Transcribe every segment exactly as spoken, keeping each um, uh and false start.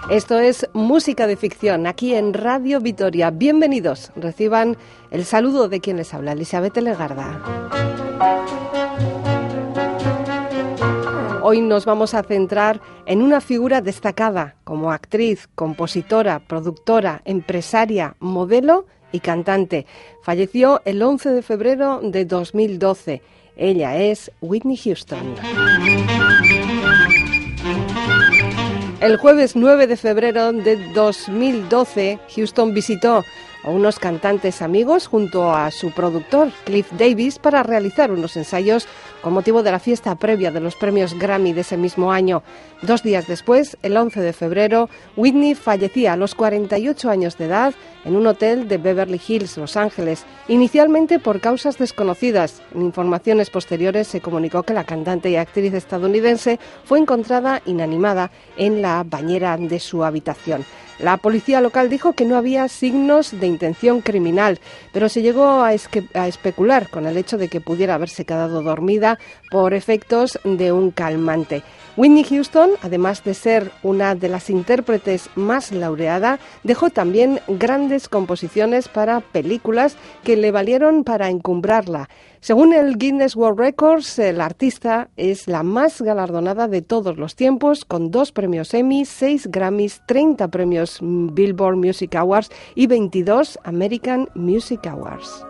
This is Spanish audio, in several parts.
Esto es Música de Ficción, aquí en Radio Vitoria. Bienvenidos, reciban el saludo de quien les habla, Elisabet Legarda. Hoy nos vamos a centrar en una figura destacada como actriz, compositora, productora, empresaria, modelo y cantante. Falleció el once de febrero de dos mil doce. Ella es Whitney Houston. El jueves nueve de febrero de dos mil doce, Houston visitó a unos cantantes amigos junto a su productor, Cliff Davis, para realizar unos ensayos con motivo de la fiesta previa de los premios Grammy de ese mismo año. Dos días después, el once de febrero, Whitney fallecía a los cuarenta y ocho años de edad en un hotel de Beverly Hills, Los Ángeles, inicialmente por causas desconocidas. En informaciones posteriores se comunicó que la cantante y actriz estadounidense fue encontrada inanimada en la bañera de su habitación. La policía local dijo que no había signos de intención criminal, pero se llegó a, esque- a especular con el hecho de que pudiera haberse quedado dormida por efectos de un calmante. Whitney Houston, además de ser una de las intérpretes más laureada, dejó también grandes composiciones para películas que le valieron para encumbrarla. Según el Guinness World Records, la artista es la más galardonada de todos los tiempos, con dos premios Emmy, seis Grammys, treinta premios Billboard Music Awards y veintidós American Music Awards.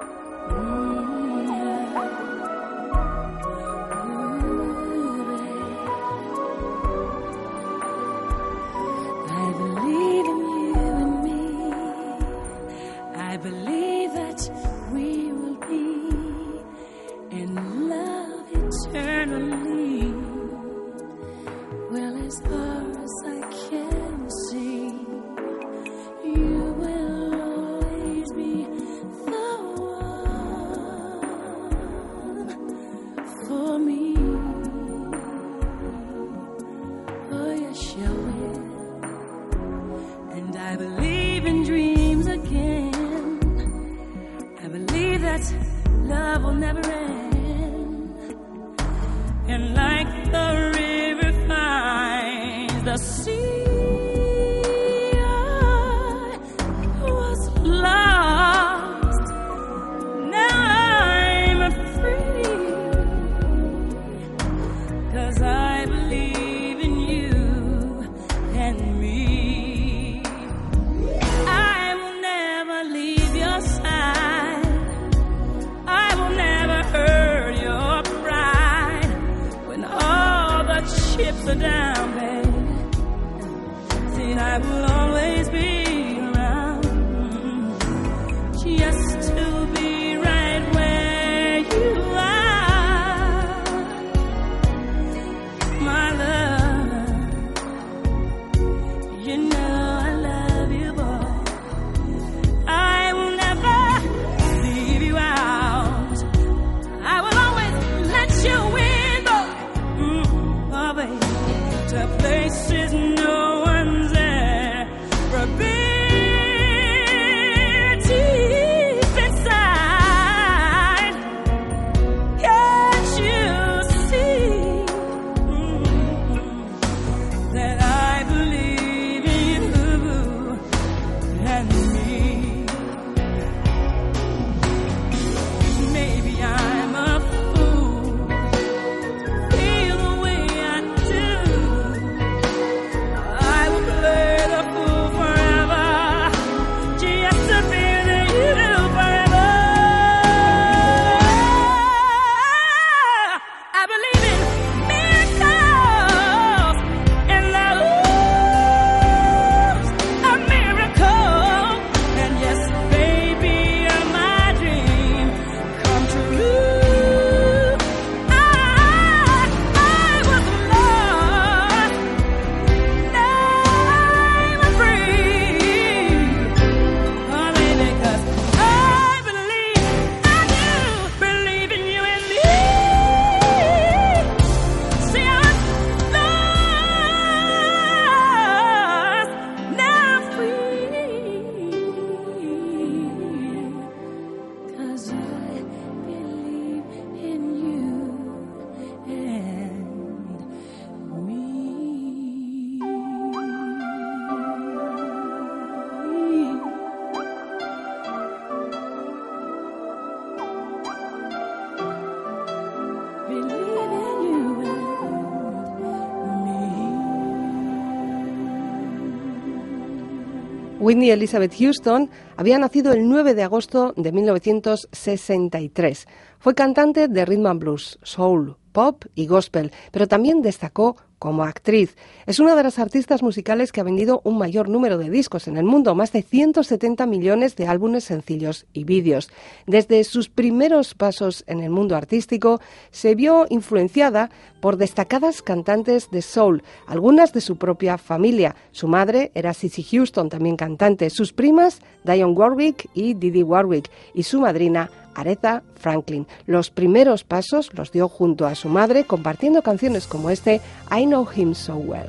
Whitney Elizabeth Houston había nacido el nueve de agosto de mil novecientos sesenta y tres. Fue cantante de rhythm and blues, soul, pop y gospel, pero también destacó como actriz. Es una de las artistas musicales que ha vendido un mayor número de discos en el mundo, más de ciento setenta millones de álbumes sencillos y vídeos. Desde sus primeros pasos en el mundo artístico, se vio influenciada por destacadas cantantes de soul, algunas de su propia familia. Su madre era Cissy Houston, también cantante, sus primas Dionne Warwick y Dee Dee Warwick, y su madrina Aretha Franklin. Los primeros pasos los dio junto a su madre, compartiendo canciones como este I Know Him So Well.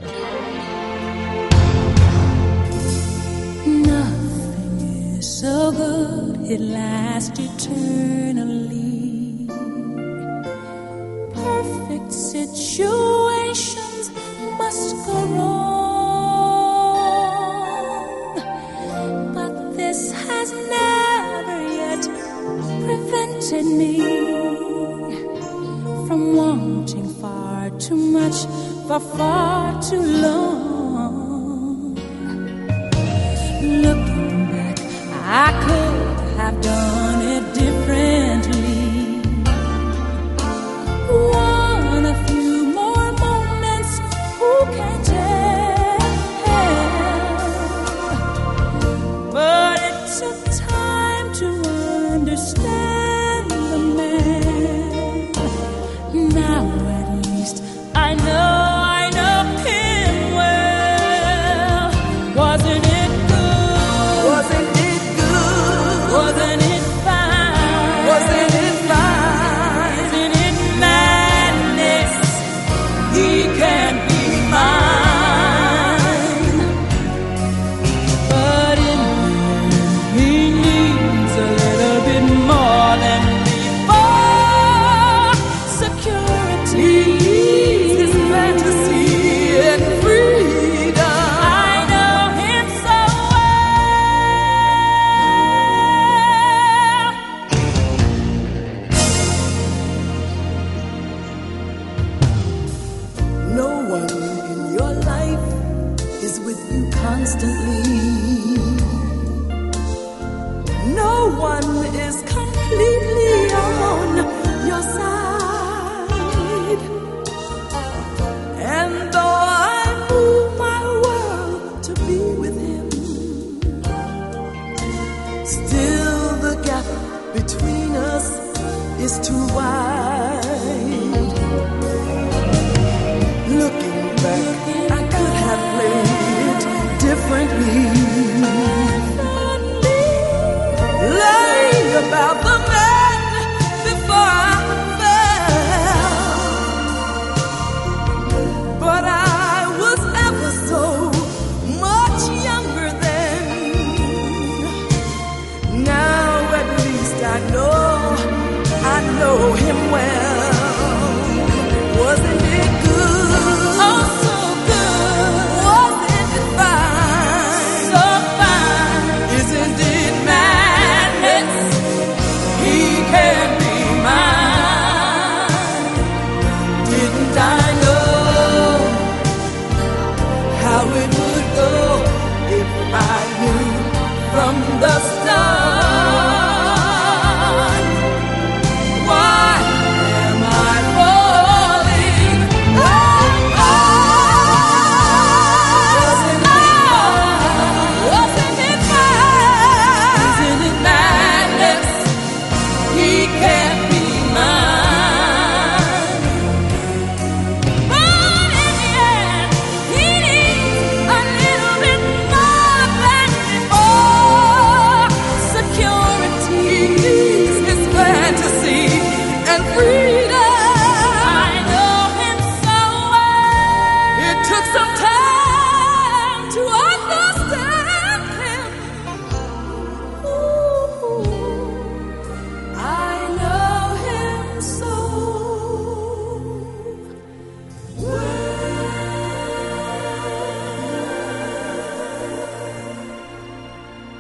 Nothing is so good, it lasts eternally. Perfect situations must go wrong, but this has never yet prevented me from wanting far too much for far too long. Looking back, I could have done it differently. One a few more moments, who can tell? But it took time to understand the man. Now at least I know, I know him well. Wasn't it good? Wasn't it good? Wasn't it fine? Wasn't it fine? Isn't it madness? He can't be mine. But in the end, he needs a little bit more than before. Security, his fantasy and freedom. I know him so well. No one in your life is with you constantly. No one is completely on your side. And though I move my world to be with him, still the gap between us is too wide. Looking back, I could have played it differently. Lying about the man before I fell. But I was ever so much younger then. Now at least I know, I know him well. Wasn't it good? Oh, so good. Wasn't it fine? So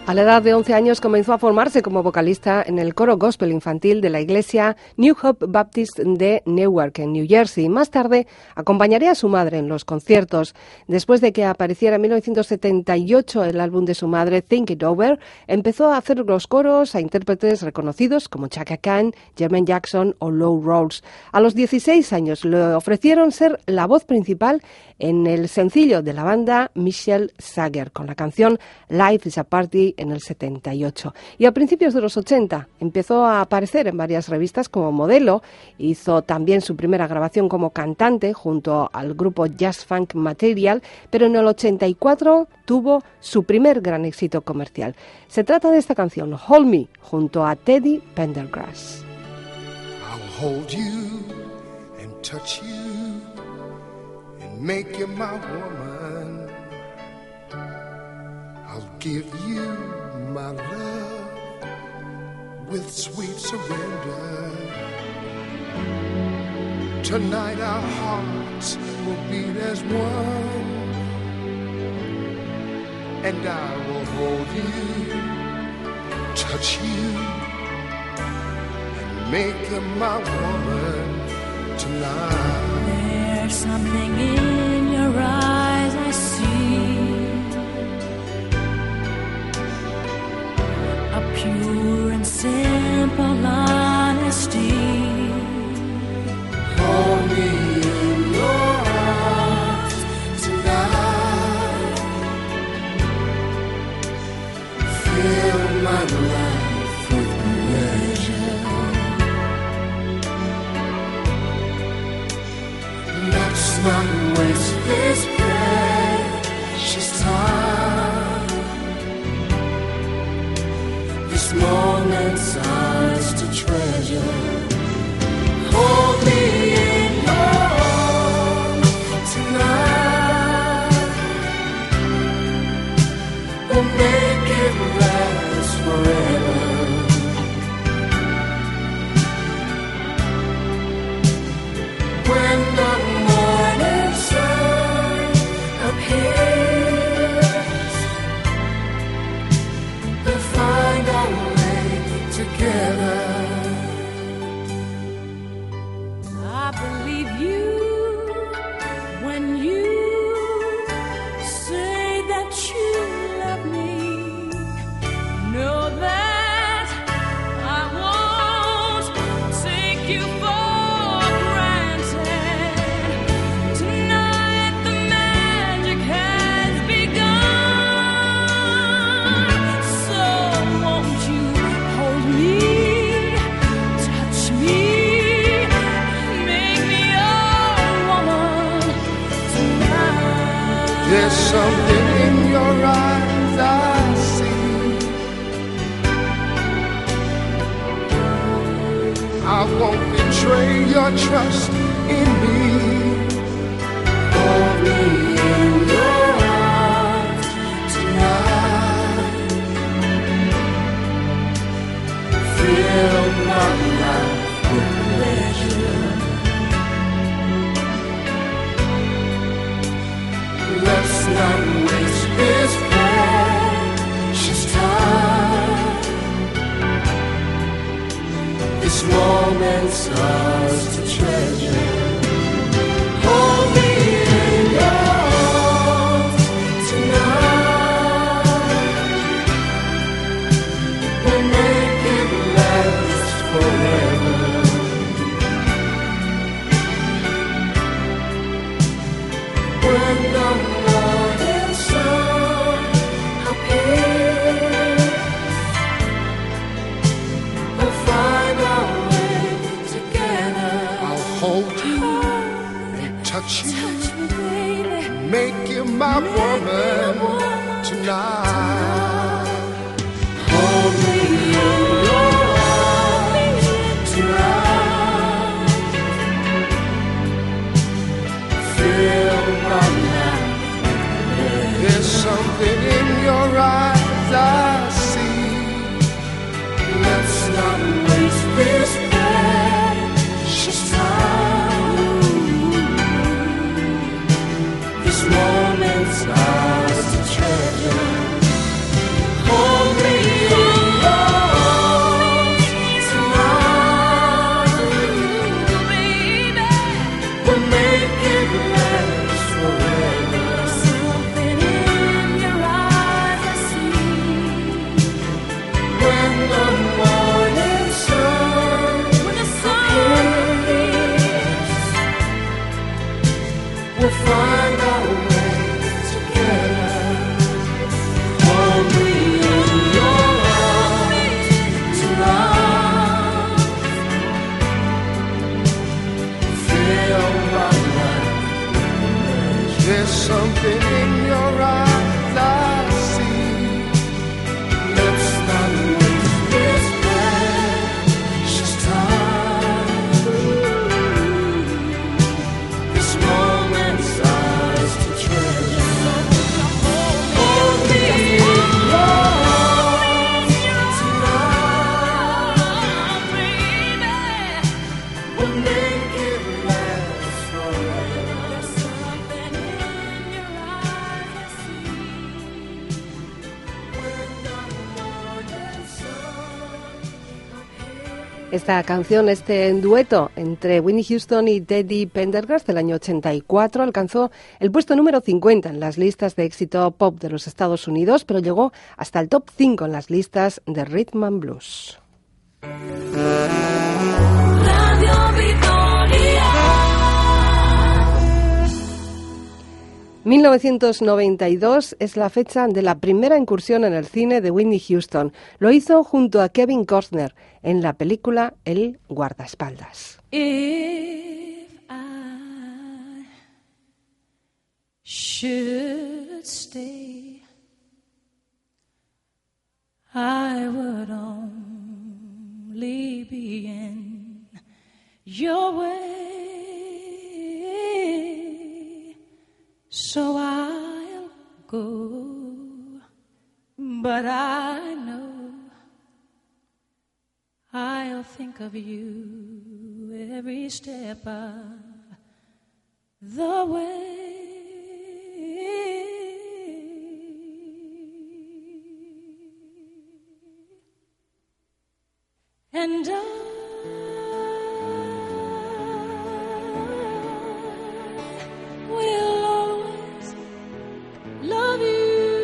A la edad de once años comenzó a formarse como vocalista en el coro gospel infantil de la iglesia New Hope Baptist de Newark, en New Jersey. Más tarde acompañaría a su madre en los conciertos. Después de que apareciera en mil novecientos setenta y ocho el álbum de su madre, Think It Over, empezó a hacer los coros a intérpretes reconocidos como Chaka Khan, Jermaine Jackson o Lou Rawls. A los dieciséis años le ofrecieron ser la voz principal en el sencillo de la banda Michelle Sager, con la canción Life is a Party en el setenta y ocho. Y a principios de los ochenta empezó a aparecer en varias revistas como modelo. Hizo también su primera grabación como cantante junto al grupo Jazz Funk Material, pero en el ochenta y cuatro tuvo su primer gran éxito comercial. Se trata de esta canción, Hold Me, junto a Teddy Pendergrass. I'll hold you and touch you and make you my woman. I'll give you my love with sweet surrender. Tonight our hearts will beat as one, and I will hold you, touch you, and make you my woman tonight. There's something in your eyes I see, a pure and simple honesty. Hold me in your arms tonight. Fill my life with pleasure. Let's not waste this precious time. This moment's ours to treasure. Hold me in your arms tonight. We'll make it last forever. When the morning sun appears, we'll find our way together. I believe you when you say that you love me. Know that I won't take you for granted. Tonight the magic has begun. So won't you hold me, touch me, make me your woman tonight. There's something in your eyes I see. I won't betray your trust in me. Hold me in your arms tonight. Fill my life with pleasure. Let's not waste this precious time. This moment's ours to treasure. Hold me in your arms tonight. We'll make it last forever. When the morning sun appears, we'll find our way together. I'll hold you and touch you, Touch me, baby. make you my woman tonight. Hold me in your arms tonight. Fill my life. There's something in your eyes I see. Let's not waste this precious time. This moment's ours to treasure. There's something in your eyes I see. Let's not waste this precious time. This moment's ours to treasure. Hold me close tonight. We'll make it last forever. Something in your eyes I see. When the morning sun appears. Esta canción, este dueto entre Whitney Houston y Teddy Pendergrass del año ochenta y cuatro alcanzó el puesto número cincuenta en las listas de éxito pop de los Estados Unidos, pero llegó hasta el top cinco en las listas de Rhythm and Blues. Radio Victoria. mil novecientos noventa y dos es la fecha de la primera incursión en el cine de Whitney Houston. Lo hizo junto a Kevin Costner en la película El guardaespaldas. If I should stay, I would only be in your way, so I'll go, but I know I'll think of you every step of the way. And I will always love you.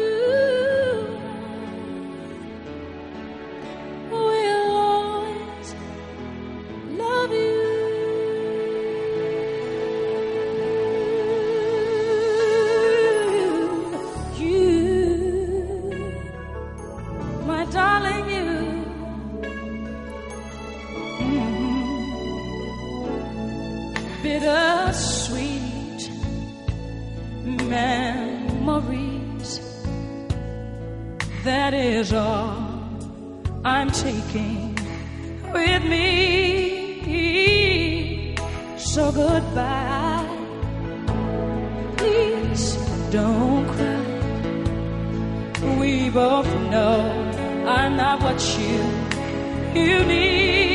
Will always love you. You, my darling, you. Bittersweet memories, that is all I'm taking with me. So goodbye, please don't cry. We both know I'm not what you, you need.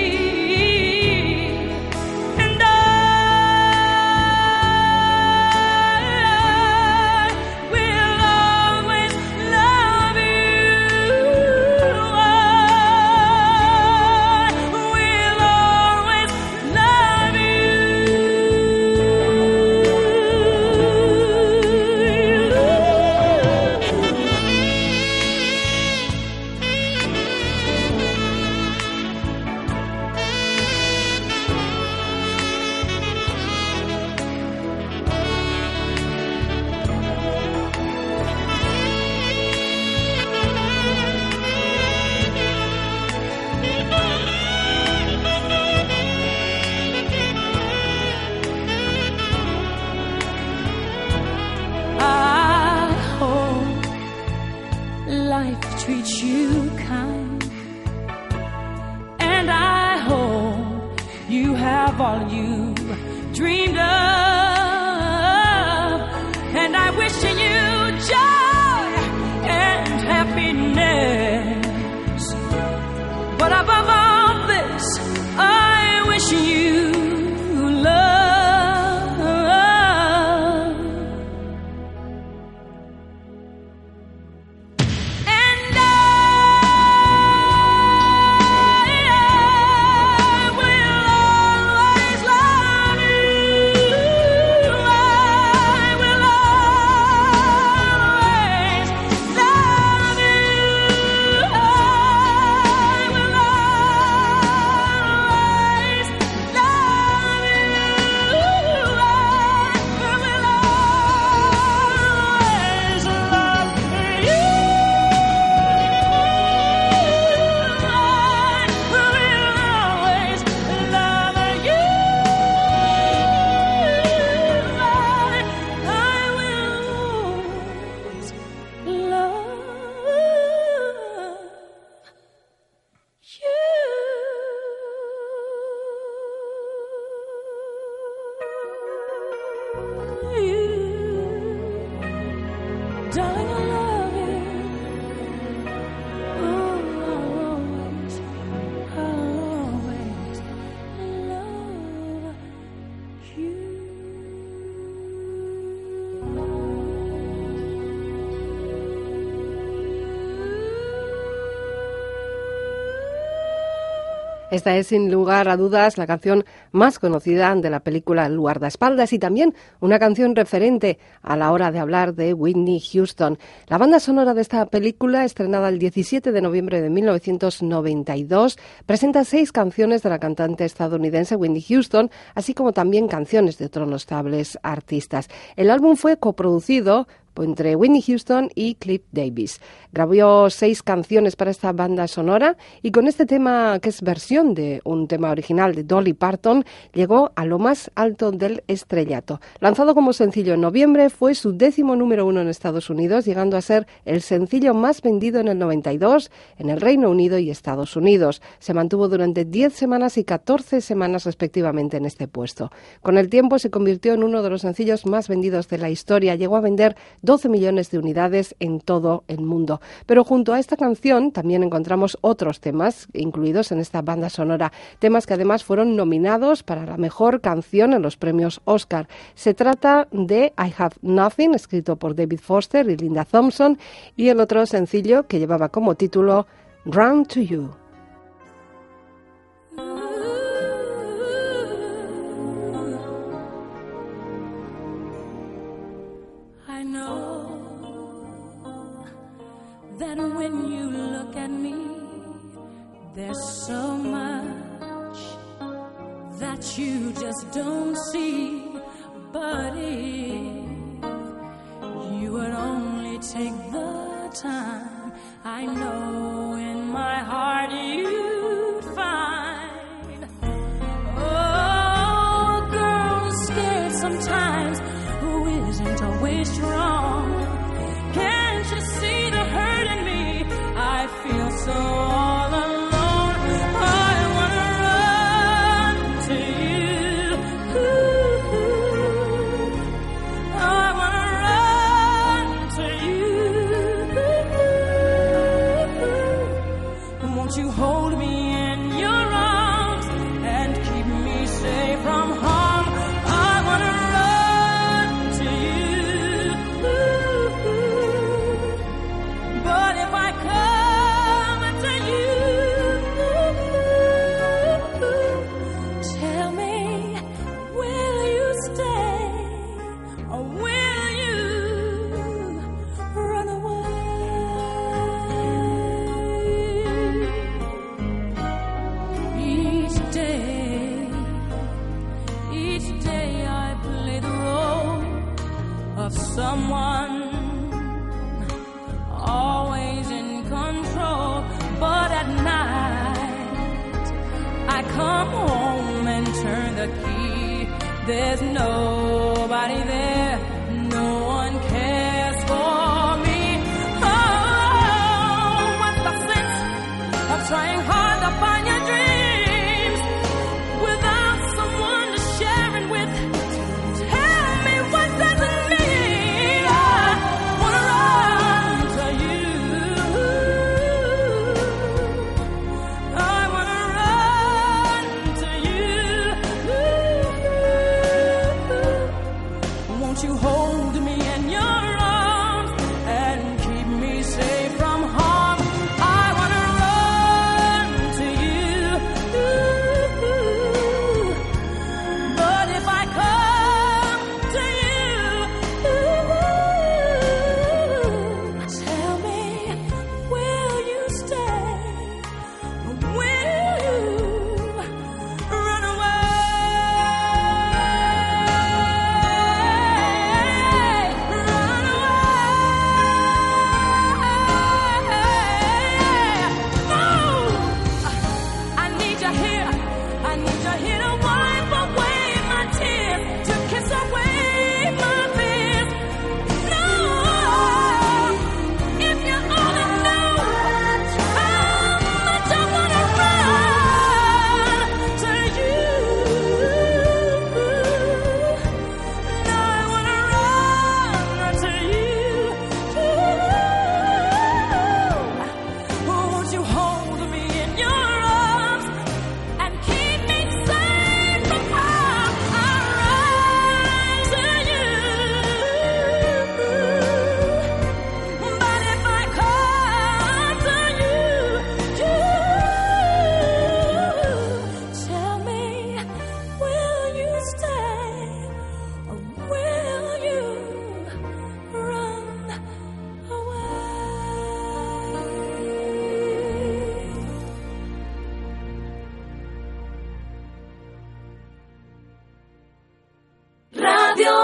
Treat you kind, and I hope you have all you dreamed of, and I wish you joy and happiness, but above all this I wish you love. Esta es, sin lugar a dudas, la canción más conocida de la película El guardaespaldas y también una canción referente a la hora de hablar de Whitney Houston. La banda sonora de esta película, estrenada el diecisiete de noviembre de mil novecientos noventa y dos, presenta seis canciones de la cantante estadounidense Whitney Houston, así como también canciones de otros notables artistas. El álbum fue coproducido entre Whitney Houston y Cliff Davis. Grabó seis canciones para esta banda sonora y con este tema, que es versión de un tema original de Dolly Parton, llegó a lo más alto del estrellato. Lanzado como sencillo en noviembre, fue su décimo número uno en Estados Unidos, llegando a ser el sencillo más vendido en el noventa y dos en el Reino Unido y Estados Unidos. Se mantuvo durante diez semanas y catorce semanas respectivamente en este puesto. Con el tiempo se convirtió en uno de los sencillos más vendidos de la historia. Llegó a vender doce millones de unidades en todo el mundo. Pero junto a esta canción también encontramos otros temas incluidos en esta banda sonora, temas que además fueron nominados para la mejor canción en los premios Oscar. Se trata de I Have Nothing, escrito por David Foster y Linda Thompson, y el otro sencillo que llevaba como título Run to You. That when you look at me, there's so much that you just don't see. But if you would only take the time, I know in my heart you'd find. Oh, a girl is scared sometimes, who isn't always strong. Can't you see the hurt in me? I feel so all alone. I wanna run to you. Ooh, I wanna run to you. Won't you hold me in your arms and keep me safe from harm? I wanna run to you. But if I come to you, tell me, will you stay or will you run away? Each day, each day I play the role of someone always in control, but at night I come home and turn the key. There's nobody there, no one cares for me. Oh, what's the sense of trying hard to find your dreams without someone to share it with? Tell me, what does it mean? I wanna run to you. I wanna run to you. Won't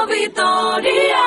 Victoria.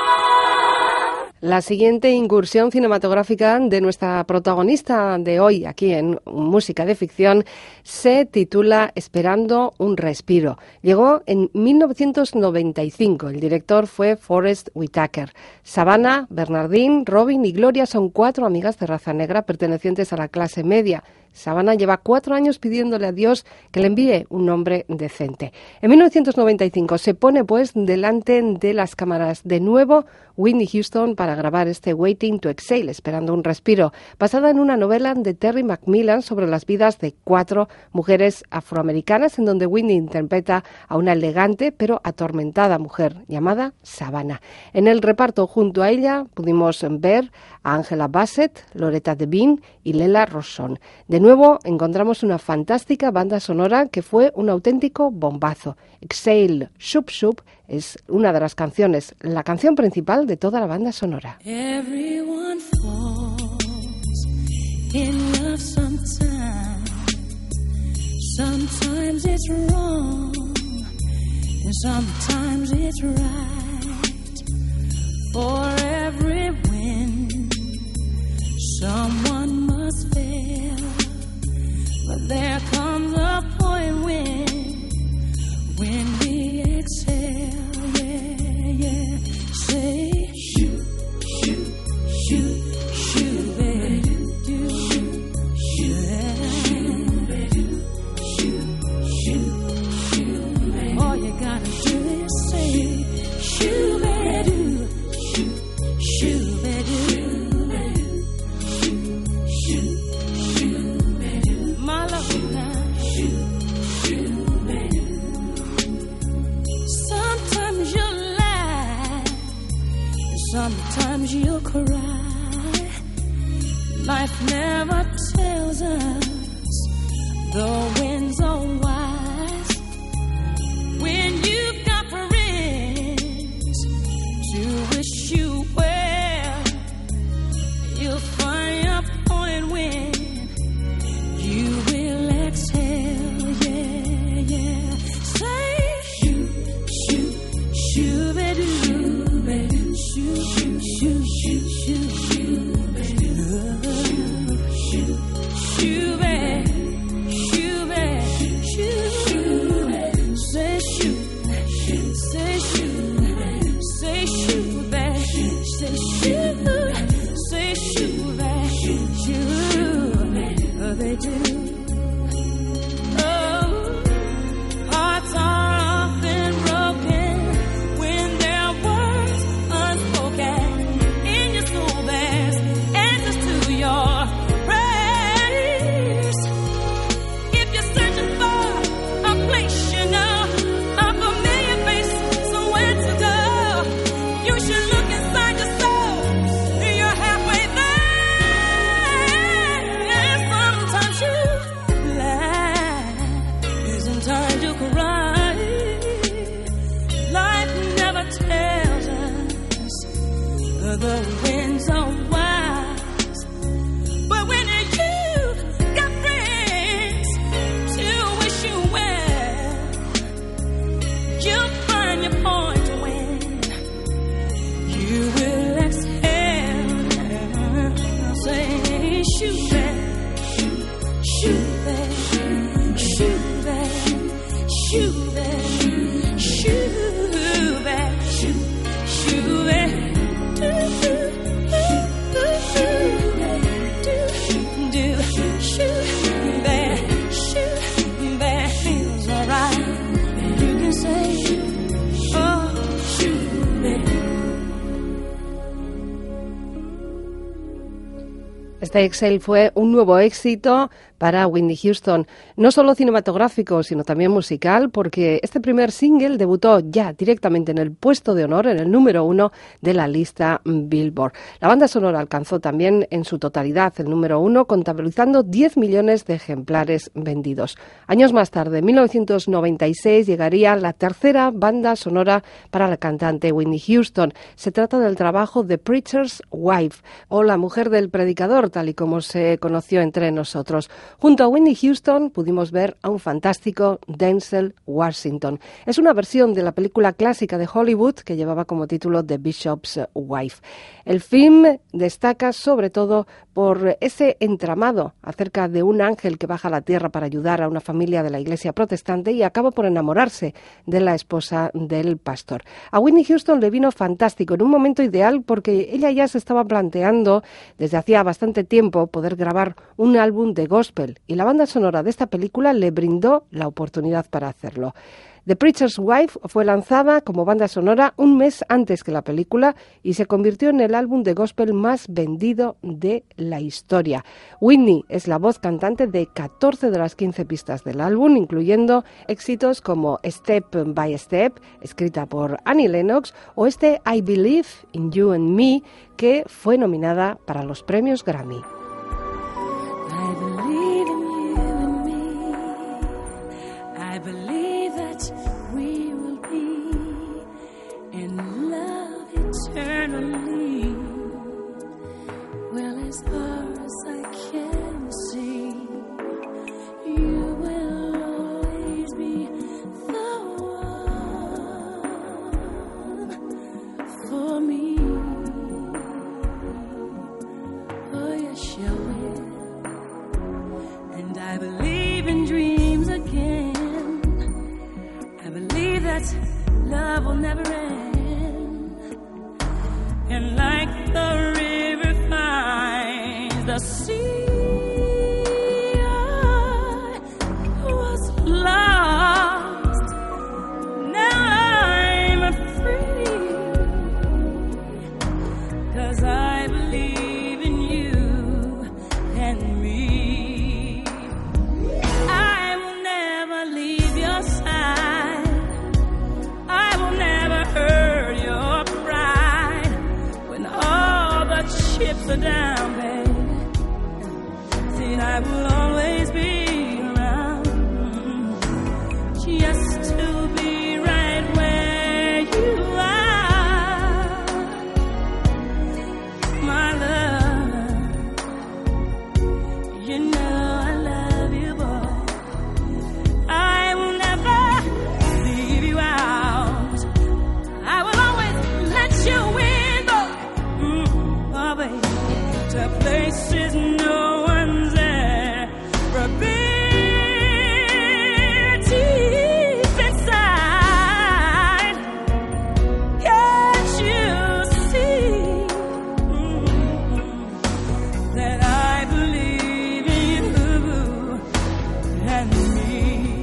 La siguiente incursión cinematográfica de nuestra protagonista de hoy aquí en Música de Ficción se titula Esperando un respiro. Llegó en mil novecientos noventa y cinco. El director fue Forest Whitaker. Savannah, Bernardine, Robin y Gloria son cuatro amigas de raza negra pertenecientes a la clase media. Savannah lleva cuatro años pidiéndole a Dios que le envíe un hombre decente. En mil novecientos noventa y cinco se pone pues delante de las cámaras de nuevo Whitney Houston para grabar este Waiting to Exhale, esperando un respiro, basada en una novela de Terry McMillan sobre las vidas de cuatro mujeres afroamericanas, en donde Whitney interpreta a una elegante pero atormentada mujer llamada Savannah. En el reparto junto a ella pudimos ver a Angela Bassett, Loretta Devine y Lela Rochon. De nuevo encontramos una fantástica banda sonora que fue un auténtico bombazo. Exhale, Shoop Shoop es una de las canciones, la canción principal de toda la banda sonora. Everyone falls in love sometimes. Sometimes it's wrong and sometimes it's right. For every win, someone must fail. But there comes a point when, when we exhale, yeah, yeah. Say, shoot, shoot, shoot, shoot, baby, do, shoot, shoot, shoot, baby. All you gotta do is say, shoot, baby, shoot, shoot, baby. Sometimes you'll cry. Life never tells us the winds are wise. When you've got friends to wish you well, you'll find a point when you will exhale, yeah, yeah. Say, shoot, shoot, shoot, baby. Shoot, shoot, shoot, shoot, shoot, shoot, baby. Shoot, shoot, baby. Shoot, baby. Shoot, say shoot, say shoot, say shoot, baby. Say shoot, say shoot, baby. Shoot, oh, they do. Oh, hearts are often broken when their words unspoken. In your soul there's answers to your prayers. If you're searching for a place you know, a familiar face, somewhere to go, you should look inside your soul. You're halfway there. And sometimes you laugh, isn't time to cry. Life never tells us the winds are wise. But when you got friends to wish you well, you'll find your point when you will exhale. Say, shoot back, shoot back, shoot back, shoot back, shoot back, shoot, shoot back. Este Exhale fue un nuevo éxito para Whitney Houston, no solo cinematográfico, sino también musical, porque este primer single debutó ya directamente en el puesto de honor, en el número uno de la lista Billboard. La banda sonora alcanzó también en su totalidad el número uno, contabilizando diez millones de ejemplares vendidos. Años más tarde, en mil novecientos noventa y seis, llegaría la tercera banda sonora para la cantante Whitney Houston. Se trata del trabajo The Preacher's Wife, o La mujer del predicador, tal y como se conoció entre nosotros. Junto a Whitney Houston pudimos ver a un fantástico Denzel Washington. Es una versión de la película clásica de Hollywood que llevaba como título The Bishop's Wife. El film destaca sobre todo por ese entramado acerca de un ángel que baja a la tierra para ayudar a una familia de la iglesia protestante y acaba por enamorarse de la esposa del pastor. A Whitney Houston le vino fantástico, en un momento ideal, porque ella ya se estaba planteando desde hacía bastante tiempo poder grabar un álbum de gospel, y la banda sonora de esta película le brindó la oportunidad para hacerlo. The Preacher's Wife fue lanzada como banda sonora un mes antes que la película y se convirtió en el álbum de gospel más vendido de la historia. Whitney es la voz cantante de catorce de las quince pistas del álbum, incluyendo éxitos como Step by Step, escrita por Annie Lennox, o este I Believe in You and Me, que fue nominada para los premios Grammy. I believe in you and me. I believe that we will be in love eternally. Well, as far as I can see, you will always be the one for me. Oh, yes, you will. And I believe in dreams again. I believe that love will never end. And like the river finds the sea, I was lost. Now I'm free, 'cause I believe in you and me. I will never leave your side. I will never hurt your pride. When all the chips are down, babe, then I will always be around, just to be right where you are, my love. You know I love you, boy. I will never leave you out. I will always let you in, boy. Mm, oh, baby, to places no one's ever been. Deep inside, can't you see mm, that I believe in you and me?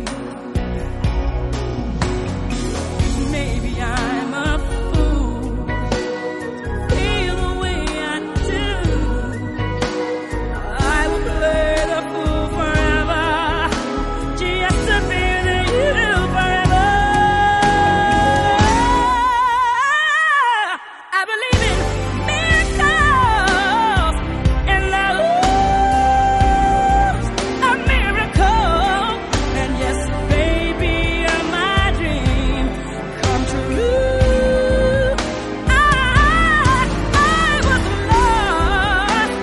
Maybe I'm a fool, feel the way I do. I will play the fool forever, just to be with you forever. I believe in miracles, and love's a miracle. And yes, baby, my dream come true. I, I was lost,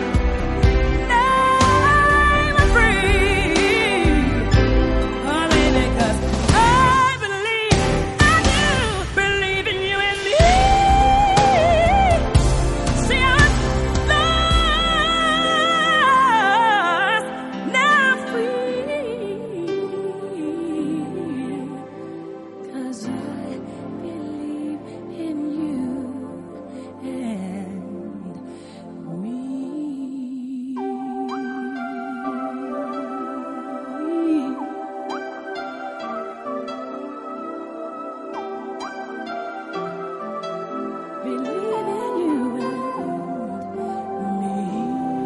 now I'm free. Oh, baby, 'cause I believe, I do believe in you and me. See, I was lost, now I'm free. 'Cause I believe in you and me. Believe in you and me.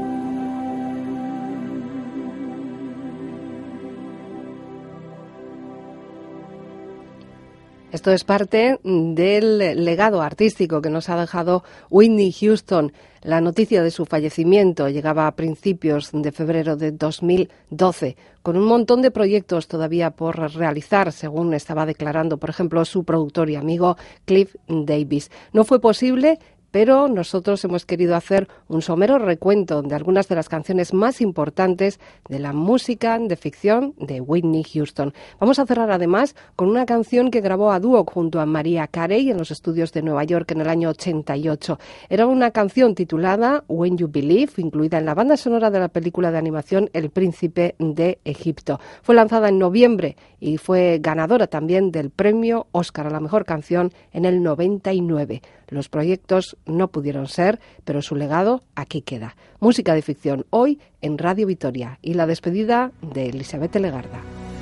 Esto es parte del legado artístico que nos ha dejado Whitney Houston. La noticia de su fallecimiento llegaba a principios de febrero de dos mil doce, con un montón de proyectos todavía por realizar, según estaba declarando, por ejemplo, su productor y amigo Cliff Davis. No fue posible, pero nosotros hemos querido hacer un somero recuento de algunas de las canciones más importantes de la música de ficción de Whitney Houston. Vamos a cerrar además con una canción que grabó a dúo junto a Mariah Carey en los estudios de Nueva York en el año ochenta y ocho. Era una canción titulada When You Believe, incluida en la banda sonora de la película de animación El Príncipe de Egipto. Fue lanzada en noviembre y fue ganadora también del premio Oscar a la mejor canción en el noventa y nueve. Los proyectos no pudieron ser, pero su legado aquí queda. Música de ficción hoy en Radio Vitoria y la despedida de Elizabeth Legarda.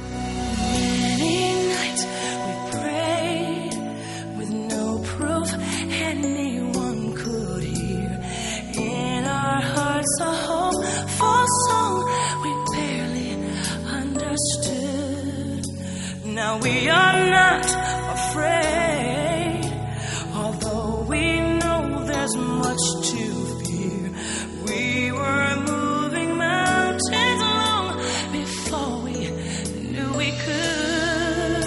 Now we are not afraid, although we know there's much to fear. We were moving mountains long before we knew we could.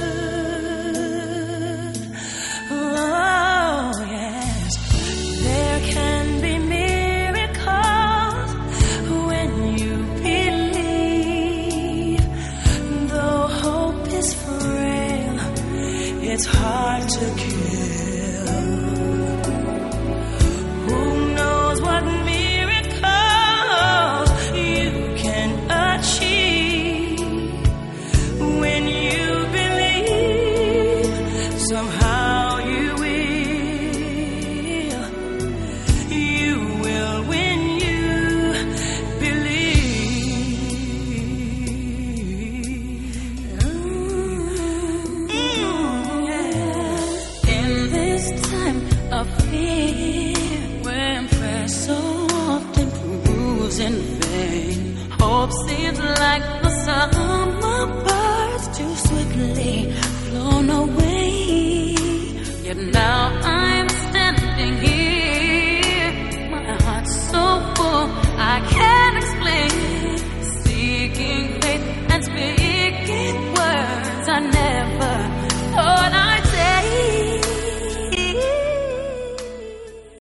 Oh yes, there can be miracles when you believe, though hope is frail, it's hard to kill. Who knows what miracles you can achieve when you believe somehow.